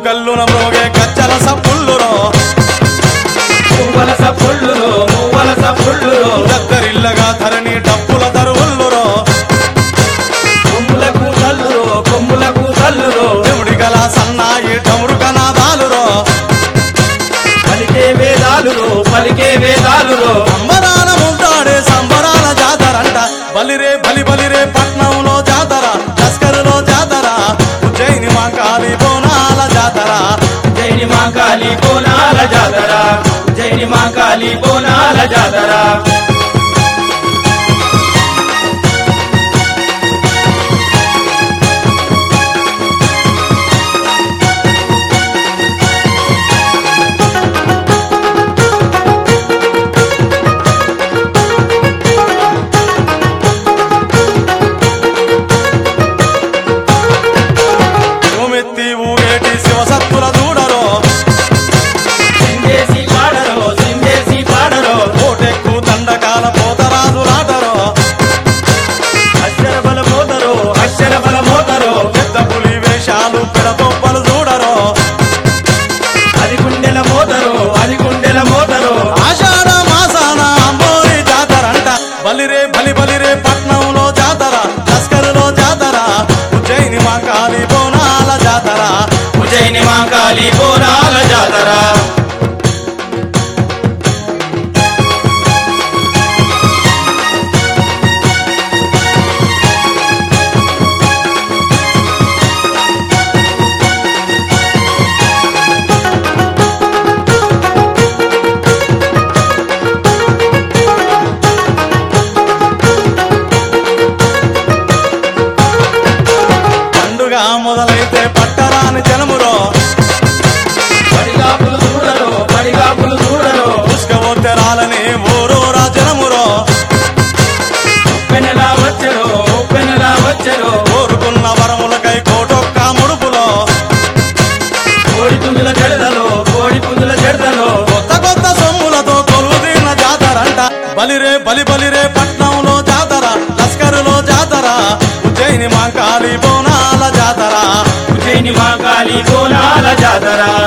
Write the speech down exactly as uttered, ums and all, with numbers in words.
గల్లున మ్రోగే గజ్జల సప్పుళ్ళురో మువ్వల సప్పుళ్ళురో మువ్వల సప్పుళ్ళురో దద్దరిల్లగా ధరణి డప్పుల దరువుల్లురో కొమ్ములకు తల్లురో కొమ్ములకు తల్లురో చెముడి గల సన్నాయి డమురుగనాదాలురో పలికే వేదాలురో పలికే వేదాలురో సంబరాల ఉంటాడే సంబరాల జాతరంట బలిరే బలి బలిరే పట్నంలో జాతర లస్కరులో జాతర ఉజ్జయిని మాంకాళి బోనాల జాతర జైని మాంకాళి బోనాల జాతర జైని మాంకాళి బోనాల జాతర భూమెత్తి ఊగేటి శివసత్తుల దూడరో సిందేసి పాడరో సిందేసి పాడరో కోటెక్కు దండకాల పోతరాజులాటరో అక్షర బల మోదరో అక్షర బల మోదరో పెద్ద పులి వేషాలు పెడబొబ్బలు చూడరో అది గుండెల మోదరో అది గుండెల మోదరో ఆషాఢ మాసాన అంబోరి జాతరంట బలిరే బలి బలిరే పట్నంలో జాతర లస్కరులో జాతర ఉజ్జయిని మాంకాళి బోనాల జాతర ఉజ్జయిని మాంకాళి బోనాల జాతర పండుగ మొదలైతే పట్టరాని జనమురో పడిగాపులు చూడరో పడిగాపులు చూడరో పుష్కవోత్తరాలని ఊరూరా జనమురో ఉప్పెనలా వచ్చరో ఉప్పెనలా వచ్చరో కోరుకున్న వరములకై కోటొక్క ముడుపులో కోడి పుంజుల జడదలో కోడి పుంజుల జడదలో కొత్త కొత్త సొమ్ములతో కొలువుదీన జాతరంట బలిరే బలి బలిరే పట్నంలో జాతర లస్కరులో జాతర ఉజ్జయిని మాంకాళి బోనాల జాతర ఉజ్జయిని మాంకాళి బోనాల జాతర